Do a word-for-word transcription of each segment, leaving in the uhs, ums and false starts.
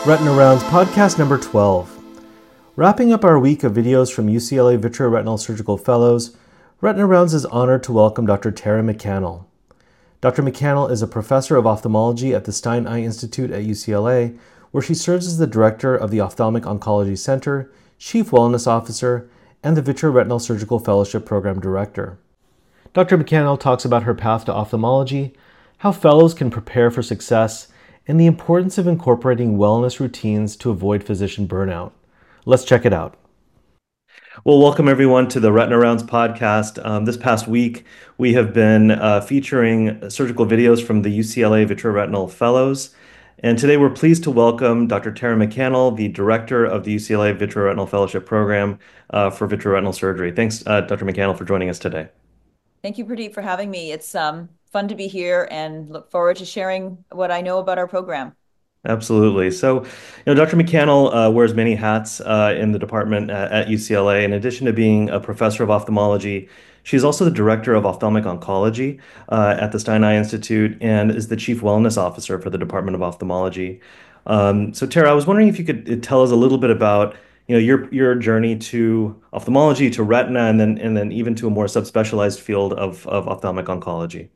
Retina Rounds podcast number twelve. Wrapping up our week of videos from U C L A Vitreoretinal Surgical Fellows, Retina Rounds is honored to welcome Doctor Tara McCannell. Doctor McCannell is a professor of ophthalmology at the Stein Eye Institute at U C L A, where she serves as the director of the Ophthalmic Oncology Center, chief wellness officer, and the Vitreoretinal Surgical Fellowship program director. Doctor McCannell talks about her path to ophthalmology, how fellows can prepare for success, and the importance of incorporating wellness routines to avoid physician burnout. Let's check it out. Well, welcome everyone to the Retina Rounds podcast. Um, this past week, we have been uh, featuring surgical videos from the U C L A Vitreoretinal Fellows. And today we're pleased to welcome Doctor Tara McCannell, the director of the U C L A Vitreoretinal Fellowship Program uh, for Vitreoretinal Surgery. Thanks, uh, Doctor McCannell, for joining us today. Thank you, Pradeep, for having me. It's um, fun to be here and look forward to sharing what I know about our program. Absolutely. So, you know, Doctor McCannell uh, wears many hats uh, in the department at, at U C L A. In addition to being a professor of ophthalmology, she's also the director of ophthalmic oncology uh, at the Stein Eye Institute and is the chief wellness officer for the Department of Ophthalmology. Um, so, Tara, I was wondering if you could uh, tell us a little bit about, you know, your your journey to ophthalmology, to retina, and then and then even to a more subspecialized field of of ophthalmic oncology.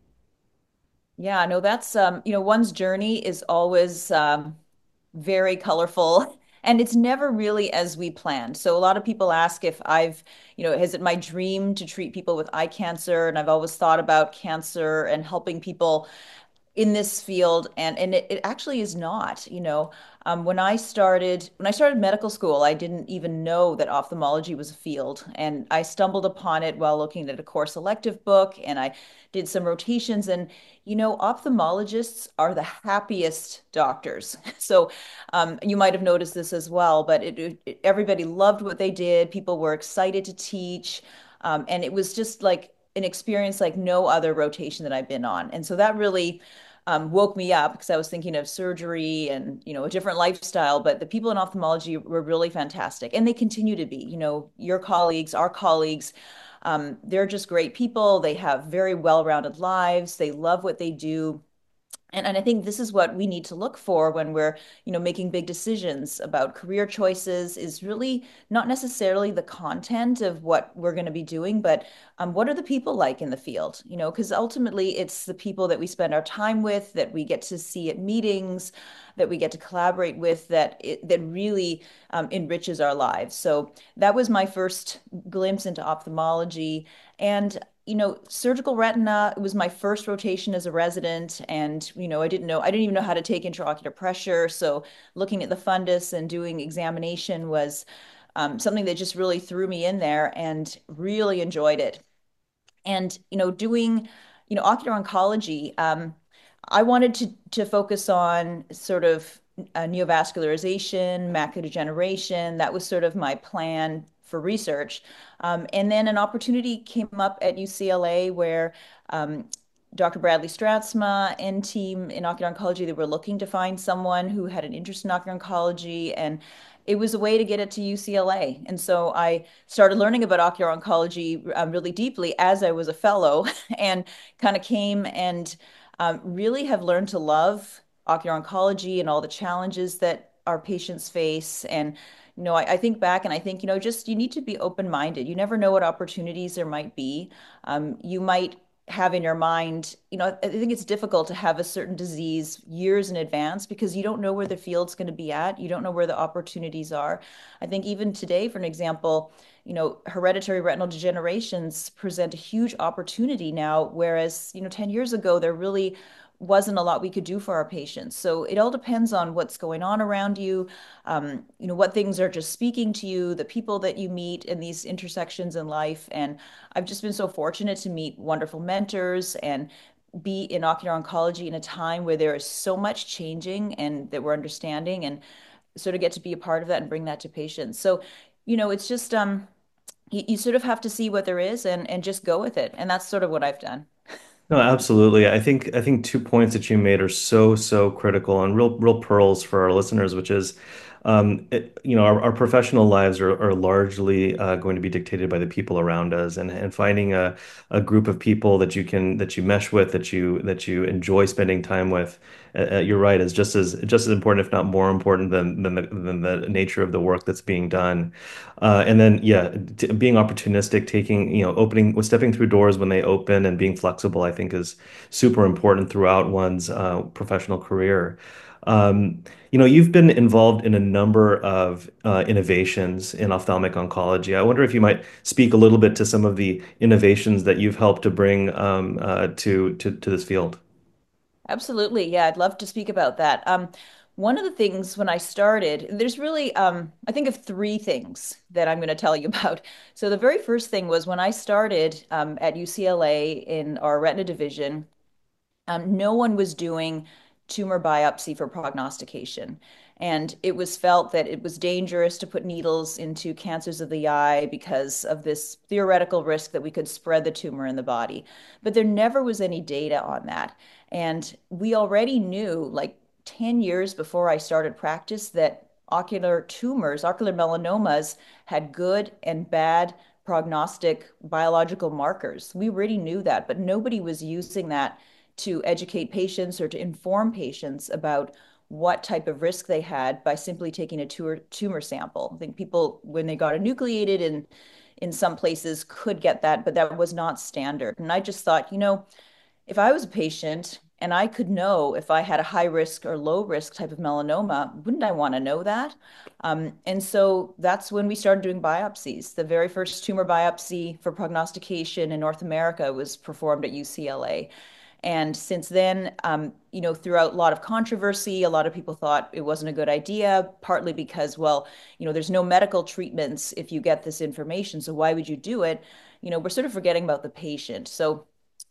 Yeah, no, that's um, you know, one's journey is always um, very colorful and it's never really as we planned. So a lot of people ask if I've, you know, is it my dream to treat people with eye cancer? And I've always thought about cancer and helping people in this field, and and it, it actually is not. You know, um, when I started when I started medical school, I didn't even know that ophthalmology was a field, and I stumbled upon it while looking at a course elective book, and I did some rotations, and you know, ophthalmologists are the happiest doctors. So um, you might have noticed this as well, but it, it, it- everybody loved what they did. People were excited to teach, um, and it was just like an experience like no other rotation that I've been on. And so that really um, woke me up because I was thinking of surgery and, you know, a different lifestyle. But the people in ophthalmology were really fantastic, and they continue to be. You know, your colleagues, our colleagues, um, they're just great people. They have very well-rounded lives. They love what they do. And, and I think this is what we need to look for when we're, you know, making big decisions about career choices is really not necessarily the content of what we're going to be doing, but um, what are the people like in the field? You know, because ultimately it's the people that we spend our time with, that we get to see at meetings, that we get to collaborate with, that it, that really um, enriches our lives. So that was my first glimpse into ophthalmology. And you know, surgical retina, it was my first rotation as a resident. And, you know, I didn't know, I didn't even know how to take intraocular pressure. So looking at the fundus and doing examination was um, something that just really threw me in there and really enjoyed it. And, you know, doing, you know, ocular oncology, um, I wanted to to focus on sort of uh, neovascularization, macular degeneration. That was sort of my plan for research. Um, and then an opportunity came up at U C L A where um, Doctor Bradley Stratsma and team in ocular oncology, they were looking to find someone who had an interest in ocular oncology, and it was a way to get it to U C L A. And so I started learning about ocular oncology um, really deeply as I was a fellow and kind of came and um, really have learned to love ocular oncology and all the challenges that our patients face. And, you know, I, I think back and I think, you know, just you need to be open-minded. You never know what opportunities there might be. Um, you might have in your mind, you know, I think it's difficult to have a certain disease years in advance because you don't know where the field's going to be at. You don't know where the opportunities are. I think even today, for an example, you know, hereditary retinal degenerations present a huge opportunity now, whereas, you know, ten years ago, there really wasn't a lot we could do for our patients. So it all depends on what's going on around you, um, you know, what things are just speaking to you, the people that you meet in these intersections in life. And I've just been so fortunate to meet wonderful mentors and be in ocular oncology in a time where there is so much changing and that we're understanding and sort of get to be a part of that and bring that to patients. So, you know, it's just um you, you sort of have to see what there is and and just go with it. And that's sort of what I've done. No, absolutely. I think I think two points that you made are so, so critical and real real pearls for our listeners, which is um, it, you know, our, our professional lives are, are largely uh, going to be dictated by the people around us, and and finding a, a group of people that you can that you mesh with, that you that you enjoy spending time with. Uh, uh, you're right, is just as just as important, if not more important, than than the, than the nature of the work that's being done. Uh, and then, yeah, t being opportunistic, taking, you know, opening, stepping through doors when they open, and being flexible, I think is super important throughout one's uh, professional career. Um, you know, you've been involved in a number of uh, innovations in ophthalmic oncology. I wonder if you might speak a little bit to some of the innovations that you've helped to bring um, uh, to, to to this field. Absolutely. Yeah, I'd love to speak about that. Um, one of the things when I started, there's really, um, I think of three things that I'm going to tell you about. So the very first thing was when I started um, at U C L A in our retina division, um, no one was doing tumor biopsy for prognostication. And it was felt that it was dangerous to put needles into cancers of the eye because of this theoretical risk that we could spread the tumor in the body. But there never was any data on that. And we already knew, like ten years before I started practice, that ocular tumors, ocular melanomas, had good and bad prognostic biological markers. We already knew that, but nobody was using that to educate patients or to inform patients about what type of risk they had by simply taking a tumor, tumor sample. I think people, when they got enucleated in in some places, could get that, but that was not standard. And I just thought, you know, if I was a patient and I could know if I had a high risk or low risk type of melanoma, wouldn't I want to know that? Um, and so that's when we started doing biopsies. The very first tumor biopsy for prognostication in North America was performed at U C L A. And since then, um, you know, throughout a lot of controversy, a lot of people thought it wasn't a good idea, partly because, well, you know, there's no medical treatments if you get this information. So why would you do it? You know, we're sort of forgetting about the patient. So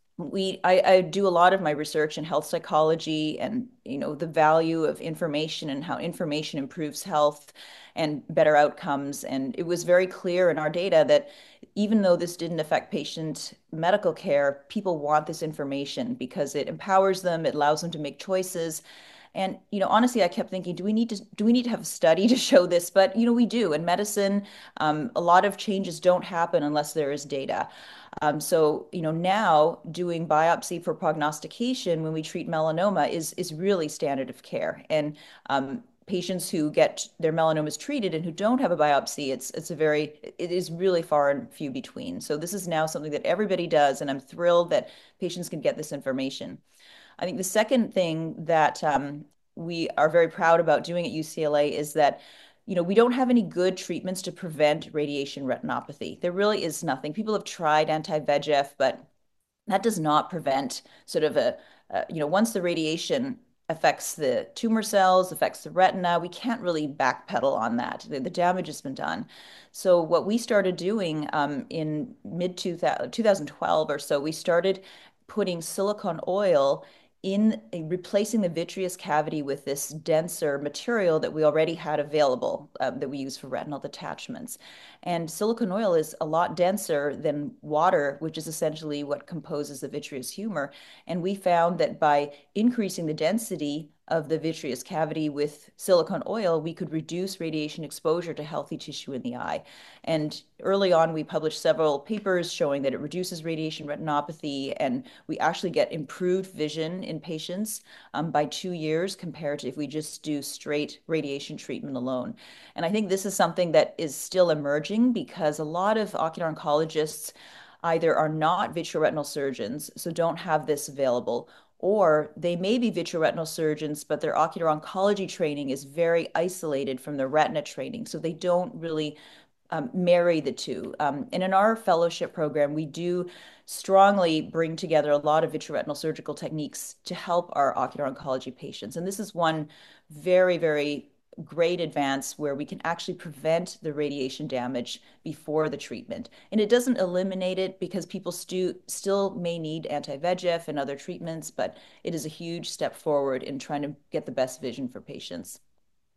we I, I do a lot of my research in health psychology and you know the value of information and how information improves health and better outcomes. And it was very clear in our data that even though this didn't affect patient medical care, people want this information because it empowers them, it allows them to make choices. And you know, honestly, I kept thinking, do we need to do we need to have a study to show this? But you know, we do. In medicine, um, a lot of changes don't happen unless there is data. Um, so, you know, now doing biopsy for prognostication when we treat melanoma is is really standard of care. And um, patients who get their melanomas treated and who don't have a biopsy, it's it's a very it is really far and few between. So this is now something that everybody does, and I'm thrilled that patients can get this information. I think the second thing that um, we are very proud about doing at U C L A is that, you know, we don't have any good treatments to prevent radiation retinopathy. There really is nothing. People have tried anti-V E G F, but that does not prevent sort of a, uh, you know, once the radiation affects the tumor cells, affects the retina, we can't really backpedal on that. The, the damage has been done. So what we started doing um, in mid two thousand, twenty twelve or so, we started putting silicone oil in replacing the vitreous cavity with this denser material that we already had available um, that we use for retinal detachments. And silicone oil is a lot denser than water, which is essentially what composes the vitreous humor. And we found that by increasing the density of the vitreous cavity with silicone oil, we could reduce radiation exposure to healthy tissue in the eye. And early on, we published several papers showing that it reduces radiation retinopathy, and we actually get improved vision in patients um, by two years compared to if we just do straight radiation treatment alone. And I think this is something that is still emerging because a lot of ocular oncologists either are not vitreoretinal surgeons, so don't have this available, or they may be vitreoretinal surgeons, but their ocular oncology training is very isolated from their retina training. So they don't really um, marry the two. Um, and in our fellowship program, we do strongly bring together a lot of vitreoretinal surgical techniques to help our ocular oncology patients. And this is one very, very great advance where we can actually prevent the radiation damage before the treatment. And it doesn't eliminate it because people stu still may need anti-V E G F and other treatments, but it is a huge step forward in trying to get the best vision for patients.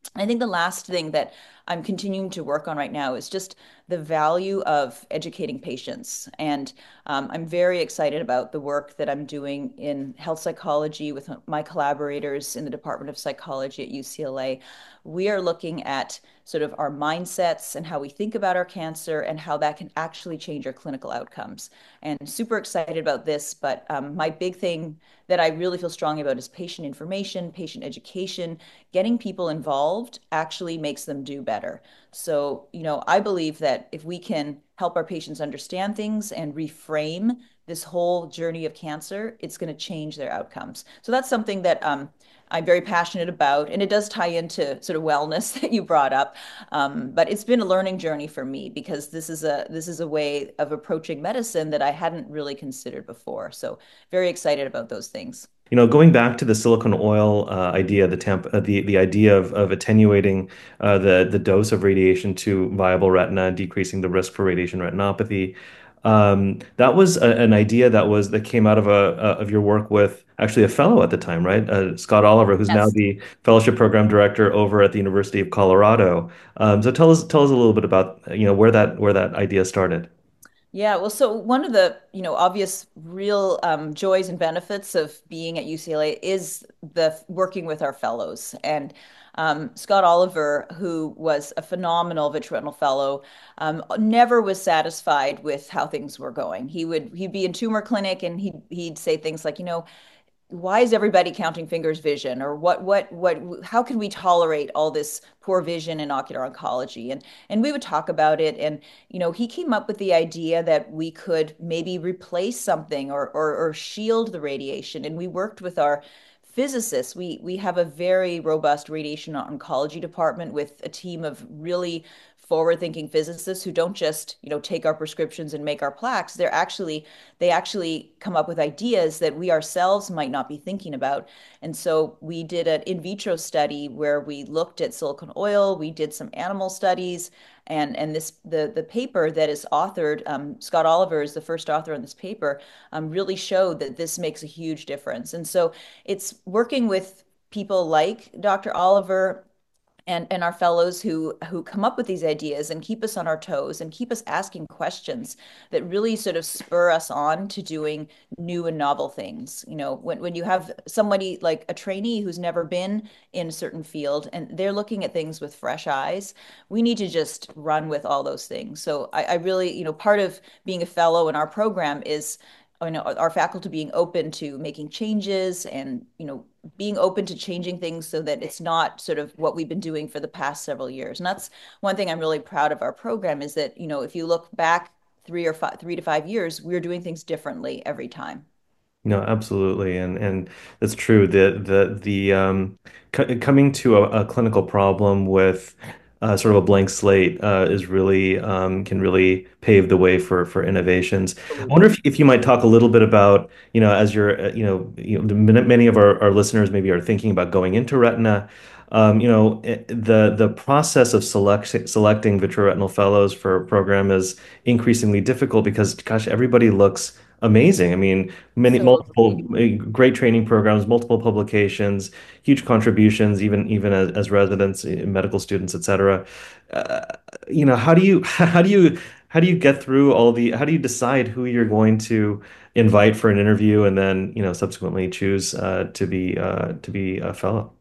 I think the last thing that I'm continuing to work on right now is just the value of educating patients. And um, I'm very excited about the work that I'm doing in health psychology with my collaborators in the Department of Psychology at U C L A. We are looking at sort of our mindsets and how we think about our cancer and how that can actually change our clinical outcomes. And super excited about this. But um, my big thing that I really feel strongly about is patient information, patient education. Getting people involved actually makes them do better. So, you know, I believe that if we can help our patients understand things and reframe this whole journey of cancer, it's going to change their outcomes. So that's something that um, I'm very passionate about, and it does tie into sort of wellness that you brought up. Um, but it's been a learning journey for me because this is a this is a way of approaching medicine that I hadn't really considered before. So very excited about those things. You know, going back to the silicone oil uh, idea, the temp, uh, the the idea of of attenuating uh, the the dose of radiation to viable retina, decreasing the risk for radiation retinopathy. Um, that was a, an idea that was that came out of a, a of your work with actually a fellow at the time, right? Uh, Scott Oliver, who's now Yes. the fellowship program director over at the University of Colorado. Um, so tell us tell us a little bit about you know where that where that idea started. Yeah, well, so one of the, you know, obvious real um, joys and benefits of being at U C L A is the working with our fellows. And um, Scott Oliver, who was a phenomenal vitreoretinal fellow, um, never was satisfied with how things were going. He would he'd be in tumor clinic and he'd he'd say things like, you know, why is everybody counting fingers vision, or what what what how can we tolerate all this poor vision in ocular oncology? and and we would talk about it, and you know he came up with the idea that we could maybe replace something, or or, or shield the radiation, and we worked with our physicists. We we have a very robust radiation oncology department with a team of really forward-thinking physicists who don't just, you know, take our prescriptions and make our plaques. They're actually they actually come up with ideas that we ourselves might not be thinking about. And so we did an in vitro study where we looked at silicone oil, we did some animal studies, and and this the the paper that is authored, um, Scott Oliver is the first author on this paper, um, really showed that this makes a huge difference. And so it's working with people like Doctor Oliver and and our fellows who who come up with these ideas and keep us on our toes and keep us asking questions that really sort of spur us on to doing new and novel things. You know, when when you have somebody like a trainee who's never been in a certain field and they're looking at things with fresh eyes, we need to just run with all those things. So I, I really, you know, part of being a fellow in our program is, you know, our faculty being open to making changes and, you know, being open to changing things so that it's not sort of what we've been doing for the past several years. And that's one thing I'm really proud of our program is that, you know, if you look back three or five, three to five years, we're doing things differently every time. No, absolutely, and and that's true. The the the um, co coming to a, a clinical problem with uh, sort of a blank slate uh, is really um, can really pave the way for for innovations. I wonder Absolutely. if, if you might talk a little bit about, you know, as you're, uh, you know, you know, many many of our, our listeners maybe are thinking about going into retina. Um, you know, it- the the process of select, selecting vitreoretinal fellows for a program is increasingly difficult because, gosh, everybody looks amazing. I mean, many So multiple agree. uh, great training programs, multiple publications, huge contributions, even even as, as residents, uh, medical students, et cetera. Uh, you know, how do you how do you how do you get through all the how do you decide who you're going to invite for an interview and then, you know, subsequently choose uh, to be uh, to be a fellow?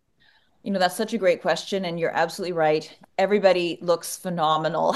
You know, that's such a great question, and you're absolutely right. Everybody looks phenomenal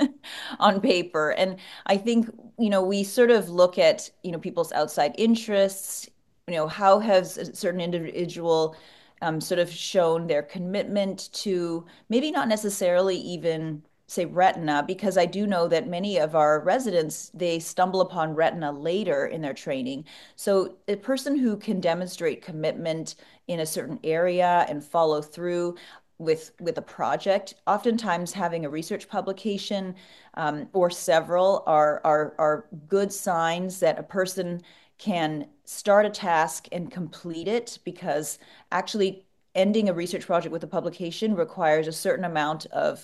on paper. And I think, you know, we sort of look at, you know, people's outside interests, you know, how has a certain individual um, sort of shown their commitment to maybe not necessarily even say retina, because I do know that many of our residents, they stumble upon retina later in their training. So a person who can demonstrate commitment in a certain area and follow through with with a project, oftentimes having a research publication um, or several are, are are good signs that a person can start a task and complete it, because actually ending a research project with a publication requires a certain amount of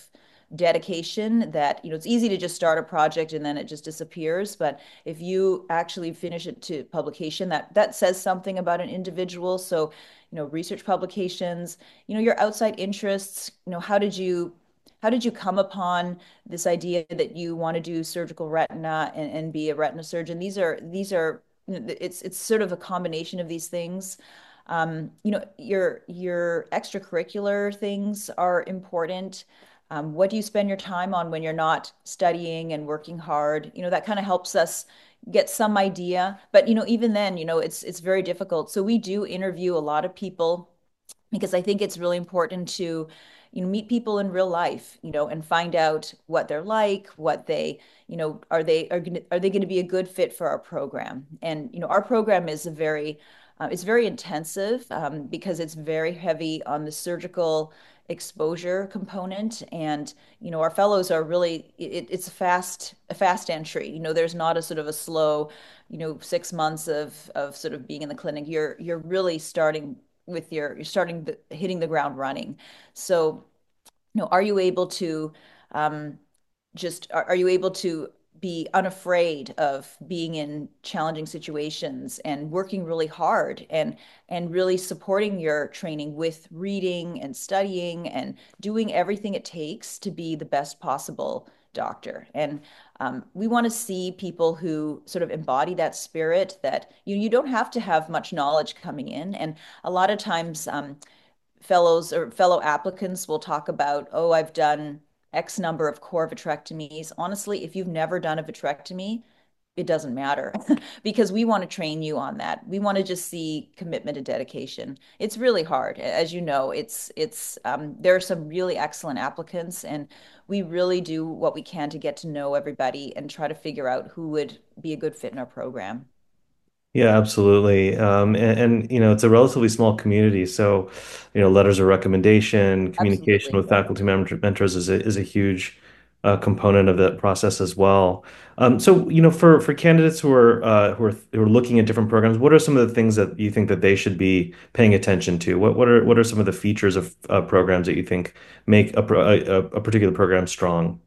dedication that, you know, it's easy to just start a project and then it just disappears. But if you actually finish it to publication, that that says something about an individual. So, you know, research publications, you know, your outside interests, you know, how did you how did you come upon this idea that you want to do surgical retina and, and be a retina surgeon? These are these are it's it's sort of a combination of these things. Um, you know, your your extracurricular things are important. Um, what do you spend your time on when you're not studying and working hard? You know, that kind of helps us get some idea. But you know, even then, you know, it's it's very difficult. So we do interview a lot of people because I think it's really important to, you know, meet people in real life, you know, and find out what they're like, what they, you know, are they are gonna, are they going to be a good fit for our program? And you know, our program is a very uh, it's very intensive um, because it's very heavy on the surgical exposure component, and you know, our fellows are really it, it's a fast a fast entry. You know, there's not a sort of a slow, you know, six months of of sort of being in the clinic. You're you're really starting with your you're starting the, hitting the ground running. So, you know, are you able to um, just are, are you able to be unafraid of being in challenging situations and working really hard and and really supporting your training with reading and studying and doing everything it takes to be the best possible doctor. And um, we want to see people who sort of embody that spirit that you you don't have to have much knowledge coming in. And a lot of times um, fellows or fellow applicants will talk about, oh, I've done X number of core vitrectomies. Honestly, if you've never done a vitrectomy, it doesn't matter because we want to train you on that. We want to just see commitment and dedication. It's really hard. As you know, it's it's um, there are some really excellent applicants, and we really do what we can to get to know everybody and try to figure out who would be a good fit in our program. Yeah, absolutely. Um, and, and you know, it's a relatively small community, so you know, letters of recommendation, communication Absolutely. with faculty members, mentors is a, is a huge uh, component of that process as well. Um, so, you know, for for candidates who are uh, who are who are looking at different programs, what are some of the things that you think that they should be paying attention to? What what are what are some of the features of uh, programs that you think make a, pro- a a particular program strong?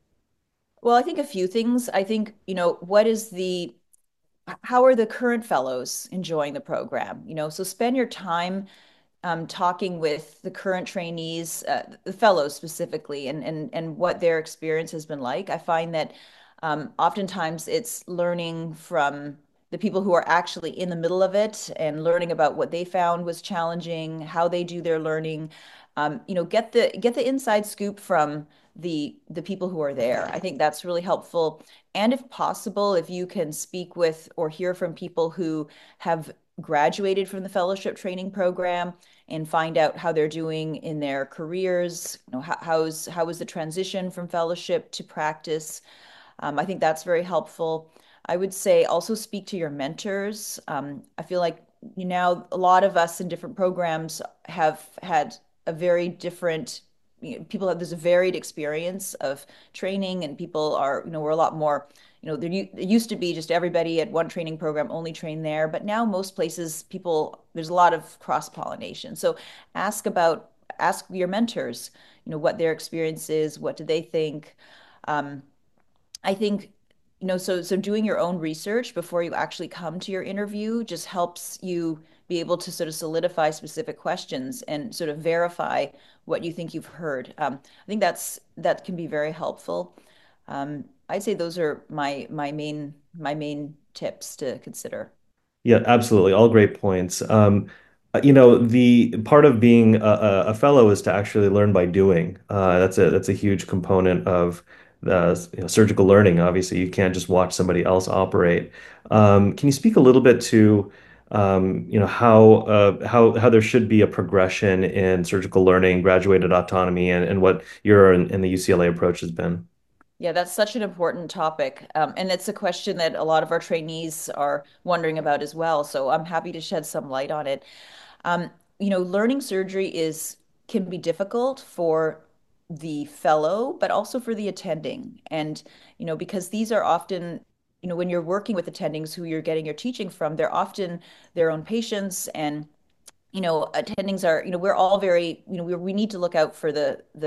Well, I think a few things. I think, you know, what is the how are the current fellows enjoying the program? You know, so spend your time um, talking with the current trainees, uh, the fellows specifically, and and and what their experience has been like. I find that um, oftentimes it's learning from the people who are actually in the middle of it and learning about what they found was challenging, how they do their learning. Um, you know, get the get the inside scoop from the the people who are there. I think that's really helpful. And if possible, if you can speak with or hear from people who have graduated from the fellowship training program and find out how they're doing in their careers, you know, how, how's how was the transition from fellowship to practice. Um, I think that's very helpful. I would say also speak to your mentors. Um, I feel like you know a lot of us in different programs have had a very different you know, people have there's a varied experience of training, and people are you know we're a lot more you know there it used to be just everybody at one training program only trained there, but now most places people there's a lot of cross pollination. So ask about ask your mentors, you know what their experience is, what do they think. Um, I think, you know, so so doing your own research before you actually come to your interview just helps you be able to sort of solidify specific questions and sort of verify what you think you've heard. Um, I think that's that can be very helpful. Um, I'd say those are my my main my main tips to consider. Yeah, absolutely. All great points. Um, uh, you know, the part of being a, a a fellow is to actually learn by doing. Uh, that's a that's a huge component of uh, you know, surgical learning. Obviously, you can't just watch somebody else operate. Um, can you speak a little bit to um, you know how uh, how how there should be a progression in surgical learning, graduated autonomy, and, and what your and, and the U C L A approach has been? Yeah, that's such an important topic. Um, and it's a question that a lot of our trainees are wondering about as well. So I'm happy to shed some light on it. Um, you know, learning surgery is can be difficult for the fellow, but also for the attending. And, you know, because these are often, you know, when you're working with attendings who you're getting your teaching from, they're often their own patients and you know, attendings are, you know, we're all very, you know, we we need to look out for the the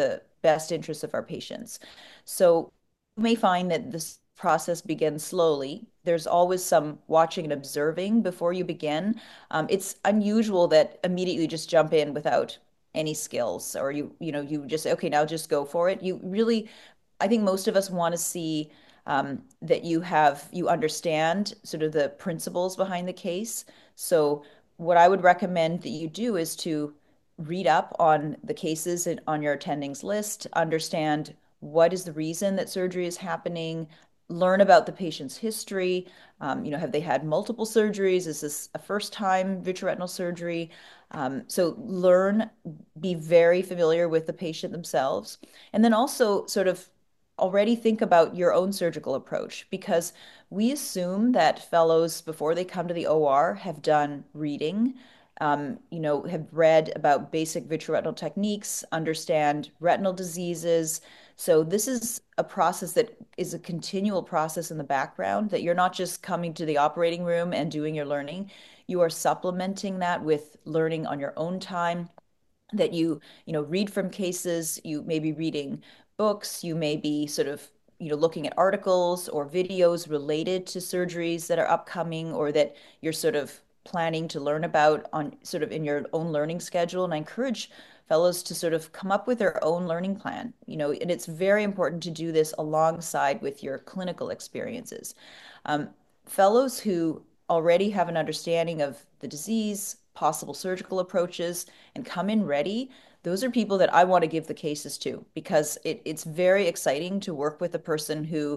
best interests of our patients. So you may find that this process begins slowly. There's always some watching and observing before you begin. Um, it's unusual that immediately just jump in without any skills, or you you know you just say, okay, now just go for it. You really, I think most of us want to see um, that you have you understand sort of the principles behind the case. So what I would recommend that you do is to read up on the cases in, on your attendings list, understand what is the reason that surgery is happening, learn about the patient's history. Um, you know, have they had multiple surgeries? Is this a first time vitreoretinal surgery? Um, so learn, be very familiar with the patient themselves, and then also sort of already think about your own surgical approach, because we assume that fellows, before they come to the O R, have done reading, um, you know, have read about basic vitreoretinal techniques, understand retinal diseases. So this is a process that is a continual process in the background, that you're not just coming to the operating room and doing your learning. You are supplementing that with learning on your own time, that you, you know, read from cases, you may be reading books, you may be sort of, you know, looking at articles or videos related to surgeries that are upcoming or that you're sort of planning to learn about on sort of in your own learning schedule. And I encourage fellows to sort of come up with their own learning plan, you know, and it's very important to do this alongside with your clinical experiences. Um, Fellows who already have an understanding of the disease, possible surgical approaches, and come in ready, those are people that I want to give the cases to, because it, it's very exciting to work with a person who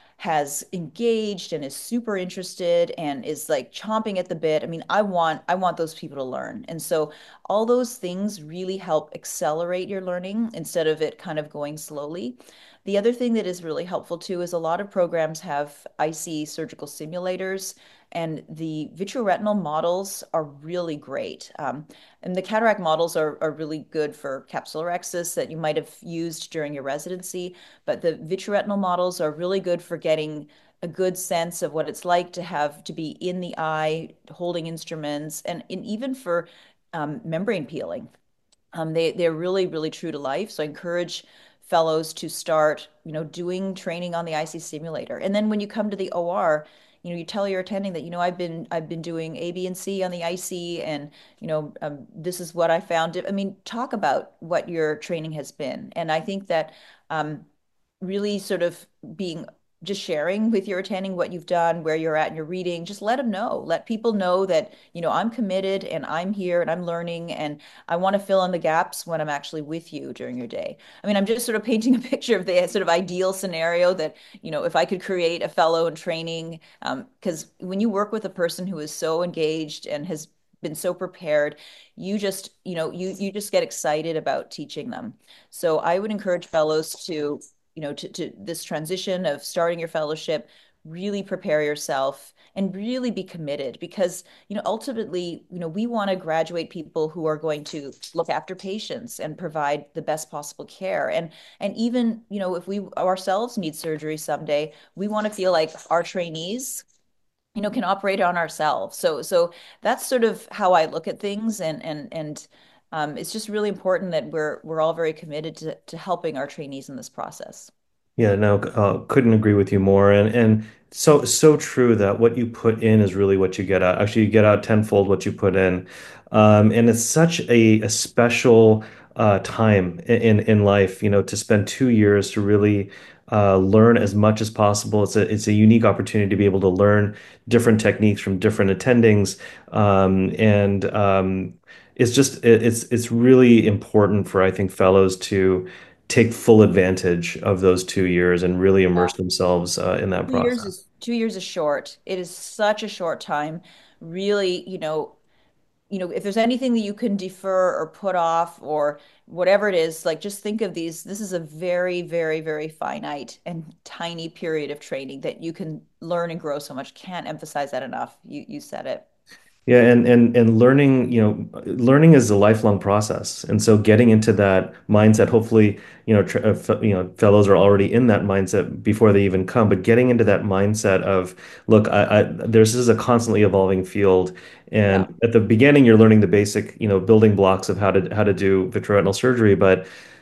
has engaged and is super interested and is like chomping at the bit. I mean, I want I want those people to learn. And so all those things really help accelerate your learning instead of it kind of going slowly. The other thing that is really helpful too is a lot of programs have I C surgical simulators, and the vitreoretinal models are really great. Um, and the cataract models are, are really good for capsulorhexis that you might have used during your residency, but the vitreoretinal models are really good for getting a good sense of what it's like to have to be in the eye, holding instruments, and, and even for um, membrane peeling. Um, they they're really, really true to life. So I encourage fellows to start, you know, doing training on the I C simulator. And then when you come to the O R, you know, you tell your attending that, you know, I've been I've been doing A, B, and C on the I C, and you know, um, this is what I found. I mean, talk about what your training has been. And I think that um, really sort of being just sharing with your attending what you've done, where you're at in your reading, just let them know. Let people know that, you know, I'm committed and I'm here and I'm learning and I want to fill in the gaps when I'm actually with you during your day. I mean, I'm just sort of painting a picture of the sort of ideal scenario that, you know, if I could create a fellow in training, um, because when you work with a person who is so engaged and has been so prepared, you just, you know, you you just get excited about teaching them. So I would encourage fellows to, you know, to, to this transition of starting your fellowship, really prepare yourself and really be committed, because, you know, ultimately, you know, we want to graduate people who are going to look after patients and provide the best possible care. And and even, you know, if we ourselves need surgery someday, we want to feel like our trainees, you know, can operate on ourselves. So so that's sort of how I look at things, and and and um, it's just really important that we're we're all very committed to to helping our trainees in this process. Yeah, no, uh, couldn't agree with you more. And and so so true that what you put in is really what you get out. Actually, you get out tenfold what you put in. Um, and it's such a, a special uh, time in in life, you know, to spend two years to really uh, learn as much as possible. It's a it's a unique opportunity to be able to learn different techniques from different attendings. Um, and um, it's just it, it's it's really important for, I think, fellows to take full advantage of those two years and really immerse themselves uh, in that Two years process. is two years is short. It is such a short time. Really, you know, you know, if there's anything that you can defer or put off or whatever it is, like just think of these. This is a very, very, very finite and tiny period of training that you can learn and grow so much. Can't emphasize that enough. You you said it. Yeah, and and and learning, you know, learning is a lifelong process, and so getting into that mindset, hopefully, you know, tr uh, fe- you know, fellows are already in that mindset before they even come, but getting into that mindset of, look, I, I there's this is a constantly evolving field, and Yeah. at the beginning, you're learning the basic, you know, building blocks of how to how to do vitreoretinal surgery, but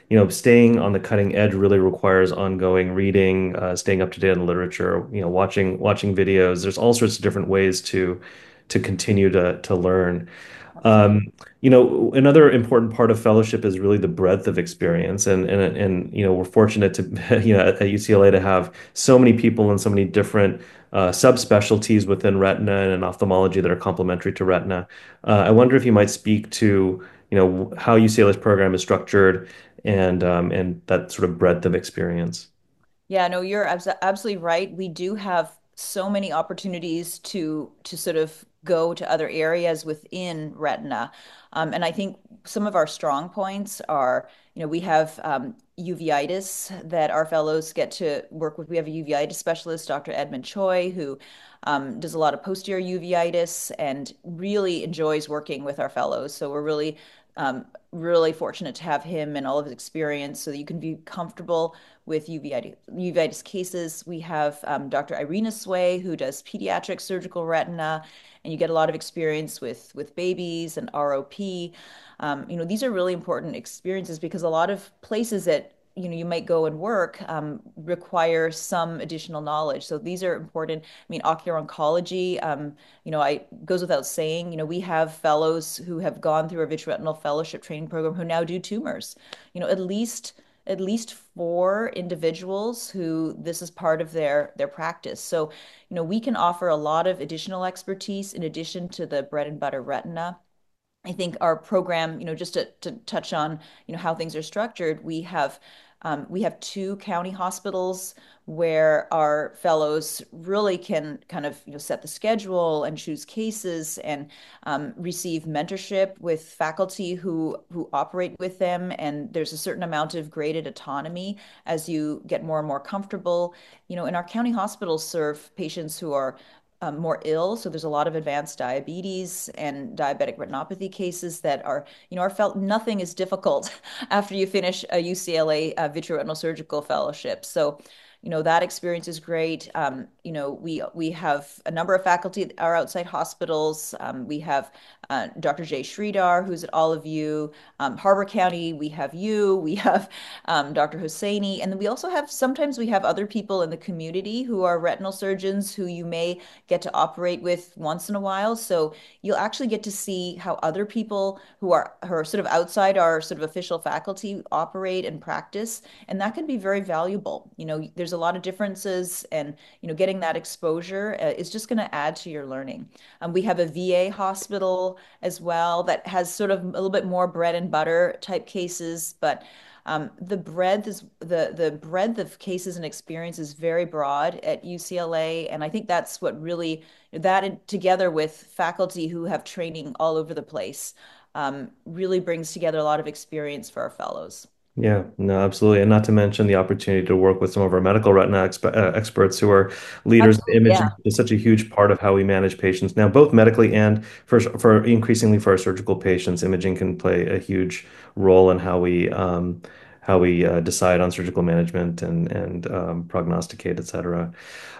you know, staying on the cutting edge really requires ongoing reading, uh, staying up to date on the literature, you know, watching watching videos. There's all sorts of different ways to to continue to to learn. Absolutely. Um, you know, another important part of fellowship is really the breadth of experience, and and and you know, we're fortunate to you know at, at U C L A to have so many people and so many different uh, subspecialties within retina and ophthalmology that are complementary to retina. Uh, I wonder if you might speak to you know how U C L A's program is structured and um, and that sort of breadth of experience. Yeah, no, you're abs absolutely right. We do have so many opportunities to to sort of go to other areas within retina. Um, and I think some of our strong points are, you know, we have um, uveitis that our fellows get to work with. We have a uveitis specialist, Doctor Edmund Choi, who um, does a lot of posterior uveitis and really enjoys working with our fellows. So we're really, um, really fortunate to have him and all of his experience so that you can be comfortable with uveitis, uveitis cases. We have um, Doctor Irina Sway, who does pediatric surgical retina, and you get a lot of experience with with babies and R O P. Um, you know, these are really important experiences because a lot of places that you know you might go and work um, require some additional knowledge. So these are important. I mean, ocular oncology. Um, you know, I goes without saying. You know, we have fellows who have gone through our vitreoretinal fellowship training program who now do tumors. You know, at least at least four individuals who this is part of their their practice. So, you know, we can offer a lot of additional expertise in addition to the bread and butter retina. I think our program, you know, just to, to touch on, you know, how things are structured, we have um, we have two county hospitals where our fellows really can kind of, you know, set the schedule and choose cases and um, receive mentorship with faculty who who operate with them. And there's a certain amount of graded autonomy as you get more and more comfortable. You know, and our county hospitals serve patients who are um, more ill. So there's a lot of advanced diabetes and diabetic retinopathy cases that are, you know, are felt nothing is difficult after you finish a U C L A uh, vitreoretinal surgical fellowship. So, you know, that experience is great. Um, you know, we we have a number of faculty that are outside hospitals. Um, we have uh, Doctor Jay Sridhar, who's at all of you. Um, Harbor County, we have you. We have um, Doctor Hosseini, and then we also have sometimes we have other people in the community who are retinal surgeons who you may get to operate with once in a while. So you'll actually get to see how other people who are who are sort of outside our sort of official faculty operate and practice, and that can be very valuable. You know, there's a lot of differences, and you know, getting that exposure uh, is just going to add to your learning. Um, we have a V A hospital as well that has sort of a little bit more bread and butter type cases, but um, the breadth is the the breadth of cases and experience is very broad at U C L A, and I think that's what really that in- together with faculty who have training all over the place um, really brings together a lot of experience for our fellows. Yeah, no, absolutely. And not to mention the opportunity to work with some of our medical retina exp uh, experts who are leaders in Absolutely, imaging yeah. is such a huge part of how we manage patients now, both medically and for for increasingly for our surgical patients. Imaging can play a huge role in how we um, how we uh, decide on surgical management and and um, prognosticate, et cetera.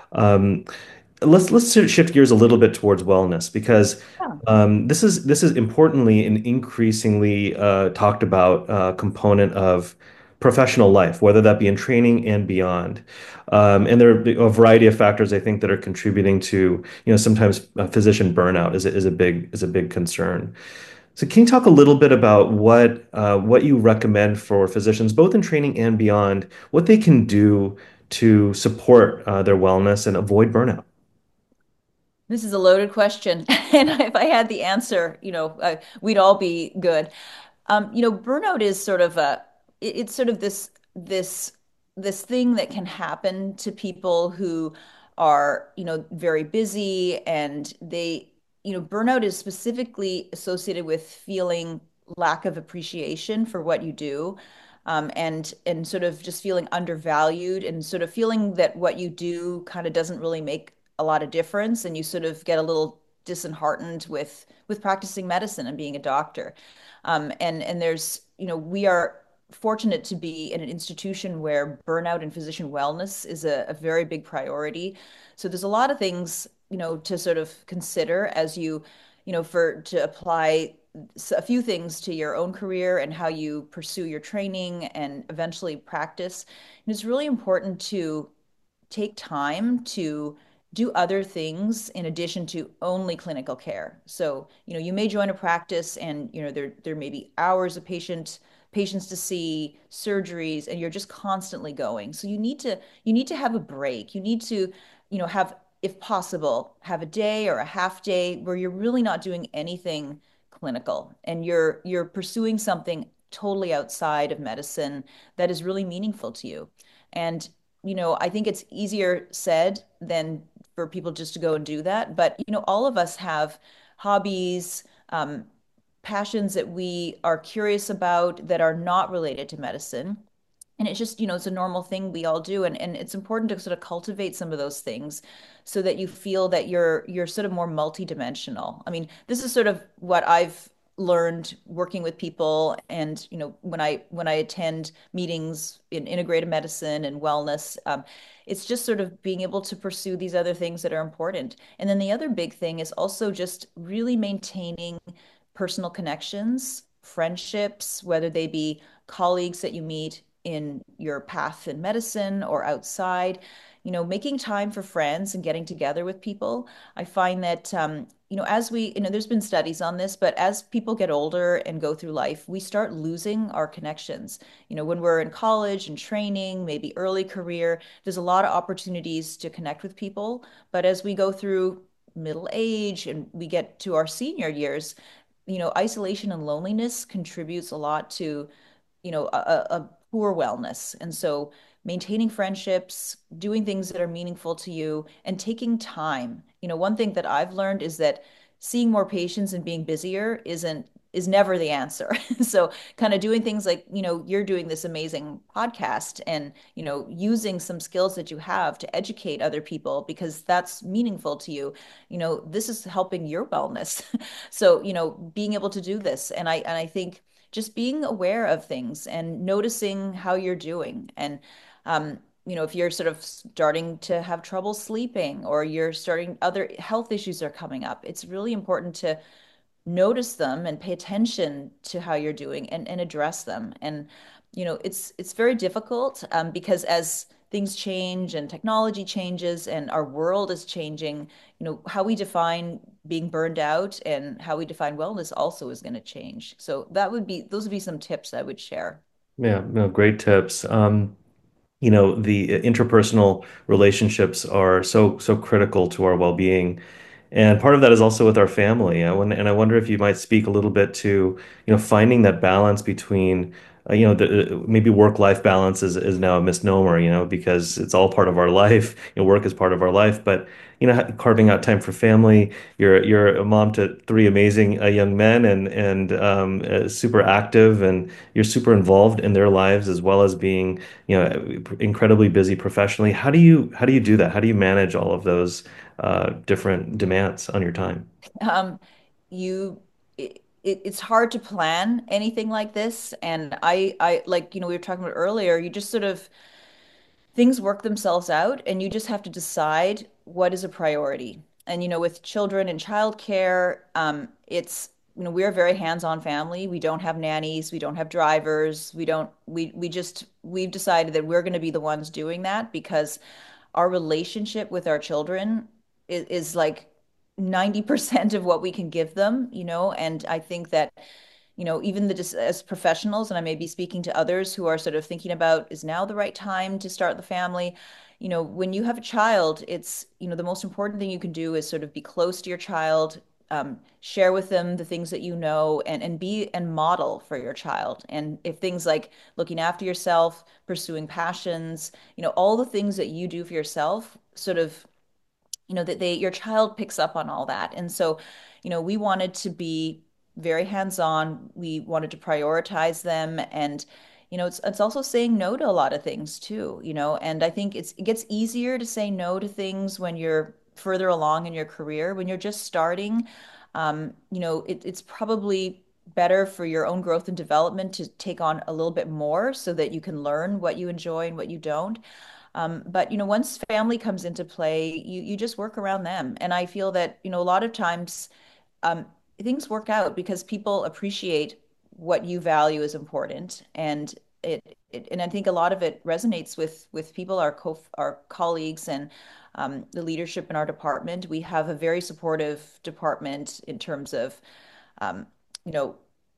Um, let's let's shift gears a little bit towards wellness because Yeah. um, this is this is importantly an increasingly uh, talked about uh, component of professional life, whether that be in training and beyond. Um, and there are a variety of factors I think that are contributing to, you know, sometimes uh, physician burnout is a, is a big is a big concern. So can you talk a little bit about what uh, what you recommend for physicians, both in training and beyond, what they can do to support uh, their wellness and avoid burnout? This is a loaded question, and if I had the answer, you know, uh, we'd all be good. Um, you know, burnout is sort of a it- it's sort of this this this thing that can happen to people who are, you know, very busy and they, you know, burnout is specifically associated with feeling lack of appreciation for what you do. Um, and and sort of just feeling undervalued and sort of feeling that what you do kind of doesn't really make a lot of difference and you sort of get a little disheartened with with practicing medicine and being a doctor. Um, and and there's, you know, we are fortunate to be in an institution where burnout and physician wellness is a, a very big priority. So there's a lot of things, you know, to sort of consider as you, you know, for to apply a few things to your own career and how you pursue your training and eventually practice. And it's really important to take time to do other things in addition to only clinical care. So, you know, you may join a practice and, you know, there there may be hours of patient patients to see, surgeries, and you're just constantly going. So you need to you need to have a break. You need to, you know, have, if possible, have a day or a half day where you're really not doing anything clinical and you're you're pursuing something totally outside of medicine that is really meaningful to you. And you know, I think it's easier said than for people just to go and do that. But, you know, all of us have hobbies, um, passions that we are curious about that are not related to medicine. And it's just, you know, it's a normal thing we all do. And, and it's important to sort of cultivate some of those things so that you feel that you're you're sort of more multidimensional. I mean, this is sort of what I've learned working with people and, you know, when I when I attend meetings in integrative medicine and wellness, um, it's just sort of being able to pursue these other things that are important. And then the other big thing is also just really maintaining personal connections, friendships, whether they be colleagues that you meet in your path in medicine or outside, you know, making time for friends and getting together with people. I find that, um, you know, as we, you know, there's been studies on this, but as people get older and go through life, we start losing our connections. You know, when we're in college and training, maybe early career, there's a lot of opportunities to connect with people. But as we go through middle age and we get to our senior years, you know, isolation and loneliness contributes a lot to, you know, a, a poor wellness. And so maintaining friendships, doing things that are meaningful to you, and taking time. You know, one thing that I've learned is that seeing more patients and being busier isn't is never the answer. So kind of doing things like, you know, you're doing this amazing podcast and, you know, using some skills that you have to educate other people because that's meaningful to you. You know, this is helping your wellness. So, you know, being able to do this. And I and I think just being aware of things and noticing how you're doing. And, um, you know, if you're sort of starting to have trouble sleeping or you're starting other health issues are coming up, it's really important to notice them and pay attention to how you're doing and, and address them. And, you know, it's it's very difficult um, because as things change and technology changes and our world is changing, you know, how we define being burned out and how we define wellness also is going to change. So that would be those would be some tips I would share. Yeah, no, great tips. Um, you know, the interpersonal relationships are so so critical to our well-being. And part of that is also with our family. I wonder, and I wonder if you might speak a little bit to, you know, finding that balance between, uh, you know, the, uh, maybe work-life balance is, is now a misnomer, you know, because it's all part of our life. You know, work is part of our life, but, you know, carving out time for family. You're you're a mom to three amazing uh, young men and and um, uh, super active, and you're super involved in their lives as well as being, you know, incredibly busy professionally. How do you how do you do that? How do you manage all of those uh, different demands on your time? Um, you it, it, it's hard to plan anything like this. And I I like, you know, we were talking about earlier, you just sort of things work themselves out and you just have to decide what is a priority. And, you know, with children and childcare, um, it's, you know, we're a very hands-on family. We don't have nannies, we don't have drivers, we don't, we, we just, we've decided that we're going to be the ones doing that because our relationship with our children is, is like ninety percent of what we can give them, you know, and I think that you know, even the as professionals, and I may be speaking to others who are sort of thinking about is now the right time to start the family. You know, when you have a child, it's, you know, the most important thing you can do is sort of be close to your child, um, share with them the things that you know, and and be and model for your child. And if things like looking after yourself, pursuing passions, you know, all the things that you do for yourself, sort of you know that they your child picks up on all that. And so you know we wanted to be very hands-on. We wanted to prioritize them. And you know it's it's also saying no to a lot of things too, you know and I think it's it gets easier to say no to things when you're further along in your career. When you're just starting, um you know it, it's probably better for your own growth and development to take on a little bit more so that you can learn what you enjoy and what you don't. Um, but you know, once family comes into play, you you just work around them. And I feel that, you know, a lot of times, um, things work out because people appreciate what you value is important, and it, it and I think a lot of it resonates with with people, our co our colleagues, and um, the leadership in our department. We have a very supportive department in terms of um, you know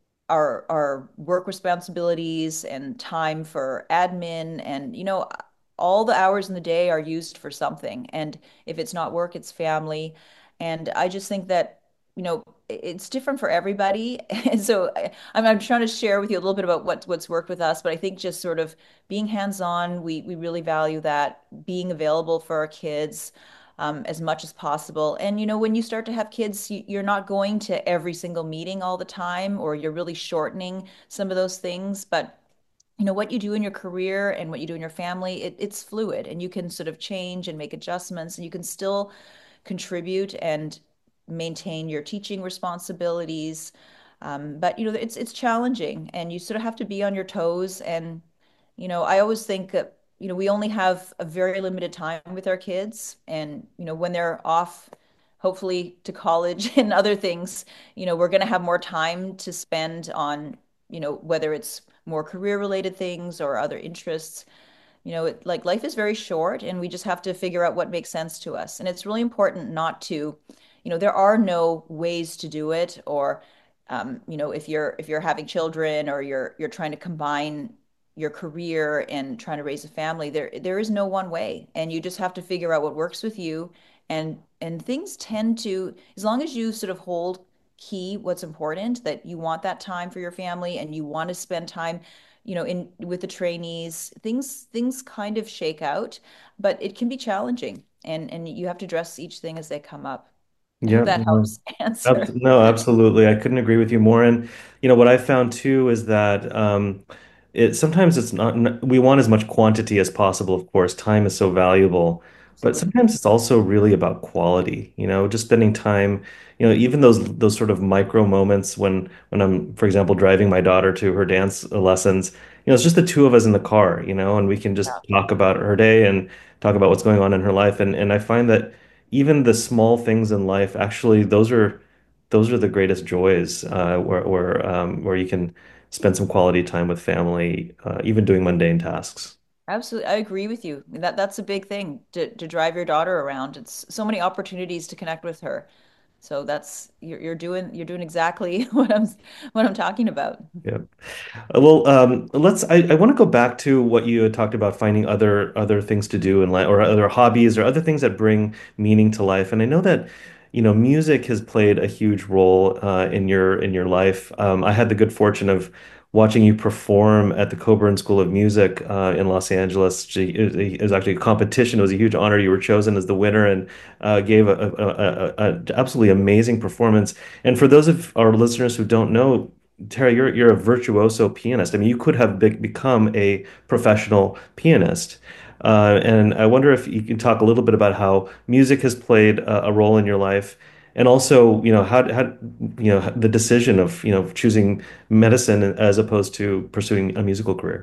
our our work responsibilities and time for admin, and you know all the hours in the day are used for something, and if it's not work, it's family. And I just think that you know it's different for everybody. And so I, I'm, I'm trying to share with you a little bit about what what's worked with us, but I think just sort of being hands-on, we we really value that, being available for our kids um, as much as possible. And you know, when you start to have kids, you, you're not going to every single meeting all the time, or you're really shortening some of those things. But you know, what you do in your career and what you do in your family, it, it's fluid, and you can sort of change and make adjustments, and you can still contribute and maintain your teaching responsibilities. Um, but you know, it's it's challenging, and you sort of have to be on your toes. And you know, I always think that, you know, we only have a very limited time with our kids. And, you know, when they're off, hopefully to college and other things, you know, we're going to have more time to spend on, you know, whether it's more career related things or other interests. You know, it, like life is very short, and we just have to figure out what makes sense to us. And it's really important not to, you know, there are no ways to do it, or, um, you know, if you're if you're having children, or you're you're trying to combine your career and trying to raise a family, there there is no one way, and you just have to figure out what works with you. And and things tend to, as long as you sort of hold key what's important, that you want that time for your family and you want to spend time, you know, in with the trainees, things things kind of shake out, but it can be challenging, and and you have to address each thing as they come up. I hope Yeah, that no, helps Abs- answer. no, absolutely. I couldn't agree with you more. And you know what I found too is that um, it sometimes it's not, n- we want as much quantity as possible. Of course, time is so valuable, but Absolutely. sometimes it's also really about quality. You know, just spending time. You know, even those those sort of micro moments when when I'm, for example, driving my daughter to her dance lessons. You know, it's just the two of us in the car. You know, and we can just talk about her day and talk about what's going on in her life. And and I find that even the small things in life, actually, those are those are the greatest joys, uh, where where um, where you can spend some quality time with family, uh, even doing mundane tasks. Absolutely. I agree with you. That that's a big thing to to drive your daughter around. It's so many opportunities to connect with her. So that's you're you're doing you're doing exactly what I'm what I'm talking about. Yeah. Uh, Well, um, let's. I, I want to go back to what you had talked about, finding other other things to do in life, or other hobbies, or other things that bring meaning to life. And I know that, you know, music has played a huge role uh, in your in your life. Um, I had the good fortune of watching you perform at the Coburn School of Music uh, in Los Angeles. Gee, It was, it was actually a competition. It was a huge honor. You were chosen as the winner and uh, gave a, a, a, a absolutely amazing performance. And for those of our listeners who don't know, Tara, you're you're a virtuoso pianist. I mean, you could have be become a professional pianist. Uh, and I wonder if you can talk a little bit about how music has played a, a role in your life, and also, you know, how how you know the decision of, you know, choosing medicine as opposed to pursuing a musical career.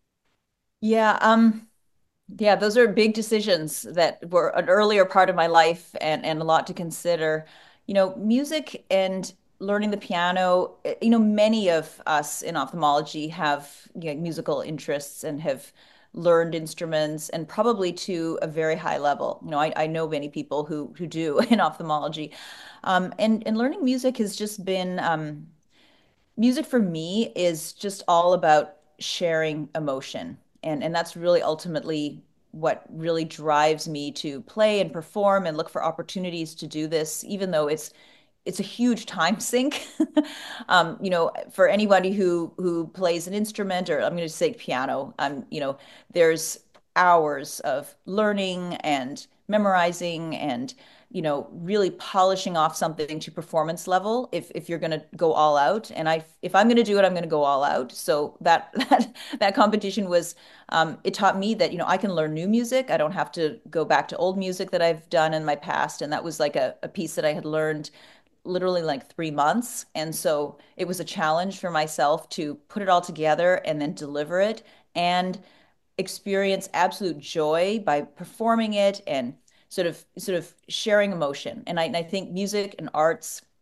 Yeah, um, yeah, those are big decisions that were an earlier part of my life, and and a lot to consider. You know, music and learning the piano, eh, you know, many of us in ophthalmology have, you know, musical interests and have learned instruments, and probably to a very high level. You know, I, I know many people who who do in ophthalmology. Um, and and learning music has just been um music for me is just all about sharing emotion. And and that's really ultimately what really drives me to play and perform and look for opportunities to do this, even though it's it's a huge time sink. Um, you know, for anybody who who plays an instrument, or I'm going to say piano, um, you know, there's hours of learning and memorizing and, you know, really polishing off something to performance level if if you're going to go all out. And I if I'm going to do it, I'm going to go all out. So that that that competition was um, it taught me that, you know, I can learn new music. I don't have to go back to old music that I've done in my past. And that was like a, a piece that I had learned literally like three months. And so it was a challenge for myself to put it all together and then deliver it and experience absolute joy by performing it and sort of sort of sharing emotion. And I, and I think music and arts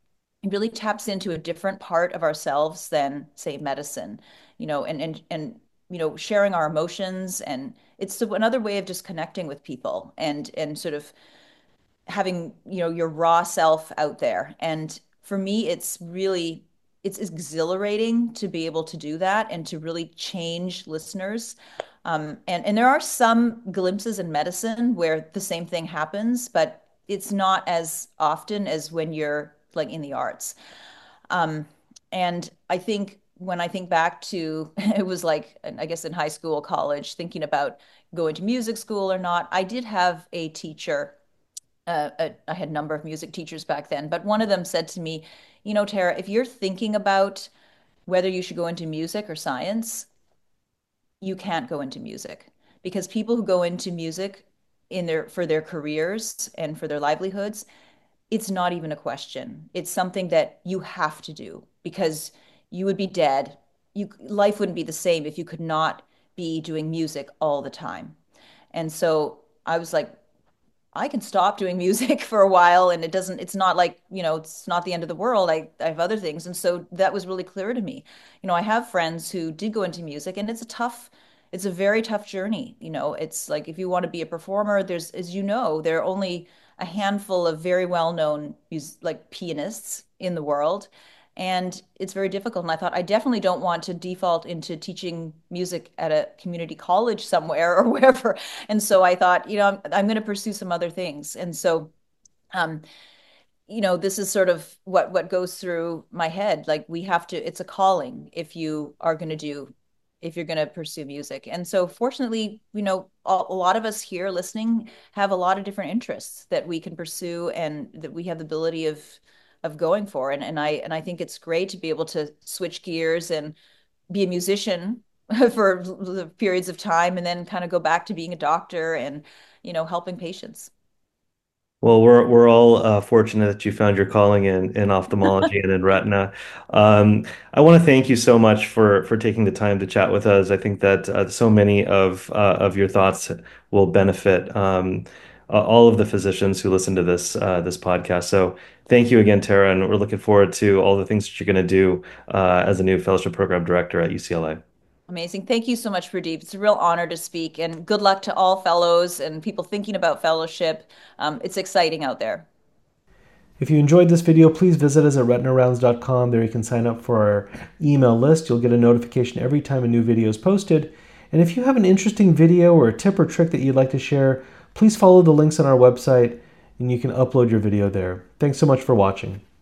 it really taps into a different part of ourselves than, say, medicine, you know, and and and you know, sharing our emotions, and it's another way of just connecting with people and and sort of having, you know, your raw self out there. And for me, it's really it's exhilarating to be able to do that and to really change listeners. Um, and and there are some glimpses in medicine where the same thing happens, but it's not as often as when you're like in the arts. Um, and I think when I think back to it was like, I guess in high school, college, thinking about going to music school or not, I did have a teacher. Uh, a, I had a number of music teachers back then, but one of them said to me, you know, Tara, if you're thinking about whether you should go into music or science, you can't go into music because people who go into music in their for their careers and for their livelihoods, it's not even a question. It's something that you have to do because you would be dead. You life wouldn't be the same if you could not be doing music all the time. And so I was like, I can stop doing music for a while and it doesn't, it's not like, you know, it's not the end of the world. I, I have other things. And so that was really clear to me. You know, I have friends who did go into music and it's a tough, it's a very tough journey. You know, it's like if you want to be a performer, there's, as you know, there are only a handful of very well-known mus like pianists in the world. And it's very difficult. And I thought, I definitely don't want to default into teaching music at a community college somewhere or wherever. And so I thought, you know, I'm, I'm going to pursue some other things. And so, um, you know, this is sort of what what goes through my head. Like we have to, it's a calling if you are going to do, if you're going to pursue music. And so fortunately, you know, a, a lot of us here listening have a lot of different interests that we can pursue and that we have the ability of of going for. And and I and I think it's great to be able to switch gears and be a musician for the periods of time and then kind of go back to being a doctor and, you know, helping patients. Well, we're we're all uh, fortunate that you found your calling in in ophthalmology and in retina. Um, I want to thank you so much for for taking the time to chat with us. I think that uh, so many of uh, of your thoughts will benefit um, uh, all of the physicians who listen to this uh, this podcast. So thank you again, Tara, and we're looking forward to all the things that you're going to do uh, as a new fellowship program director at U C L A. Amazing. Thank you so much, Pradeep. It's a real honor to speak, and good luck to all fellows and people thinking about fellowship. Um, it's exciting out there. If you enjoyed this video, please visit us at retina rounds dot com. There you can sign up for our email list. You'll get a notification every time a new video is posted. And if you have an interesting video or a tip or trick that you'd like to share, please follow the links on our website and you can upload your video there. Thanks so much for watching.